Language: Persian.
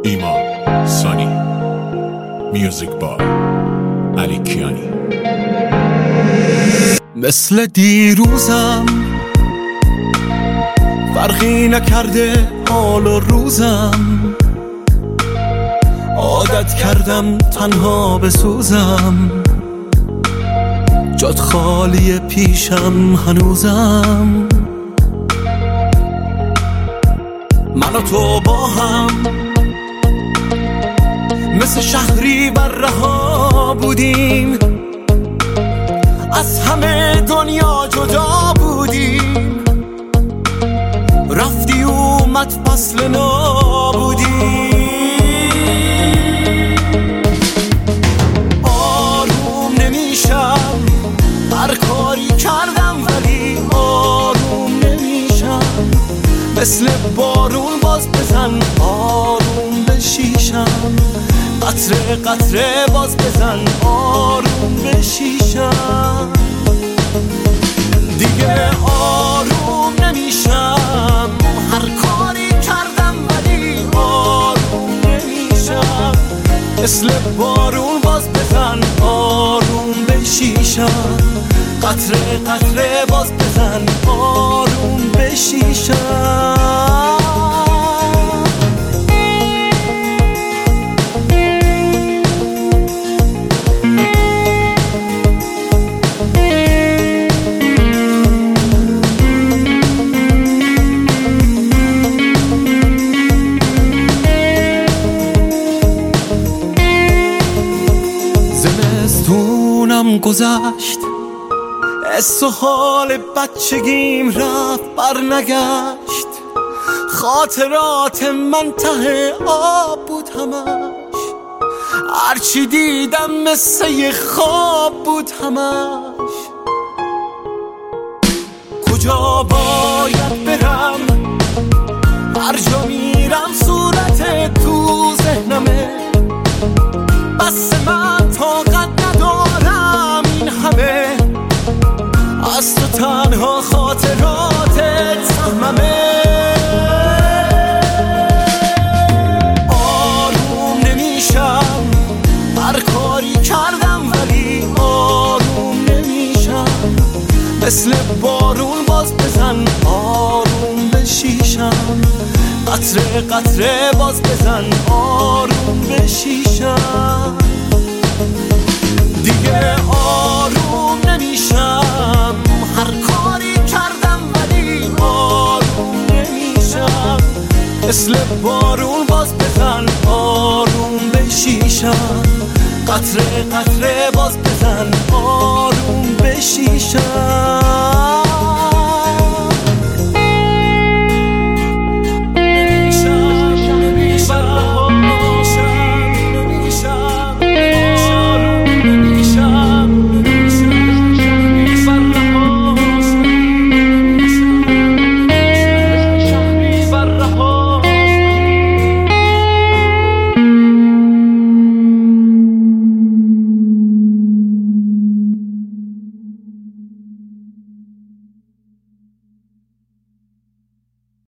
ایمان سانی، میوزیک بای علی کیانی. مثل دیروزم فرقی نکرده حال و روزم، عادت کردم تنها بسوزم، جات خالی پیشم هنوزم. من و تو با هم مثل شهری بر رها بودیم، از همه دنیا جدا بودیم، رفتی اومد فصل نابودی. آروم نمیشم، هر کاری کردم ولی آروم نمیشم، مثل بارون باز بزن آروم بشیشم، قطره قطره باز بزن آروم بشیشم. دیگه آروم نمیشم، هر کاری کردم ولی آروم نمیشم، مثل بارون باز بزن آروم بشیشم، قطره قطره باز بزن آروم بشیشم. زمستونم گذشت، حس و حال بچگیم رفت بر نگشت، خاطرات من ته آب بود همش، هرچی دیدم مثل یه خواب بود همش. کجا باید برم، هر جا میرم صورت تو ذهنمه، بس من طاقت ندارم این همه، از تو تنها خاطراتت سهممه. آروم نمیشم، هر کاری کردم ولی آروم نمیشم، مثل بارون باز بزن آروم بشیشم، قطره قطره باز بزن آروم بشیشم. دیگه آروم نمیشم، هر کاری کردم ولی آروم نمیشم، مثل بارون باز بزن آروم بشیشم، قطره قطره باز بزن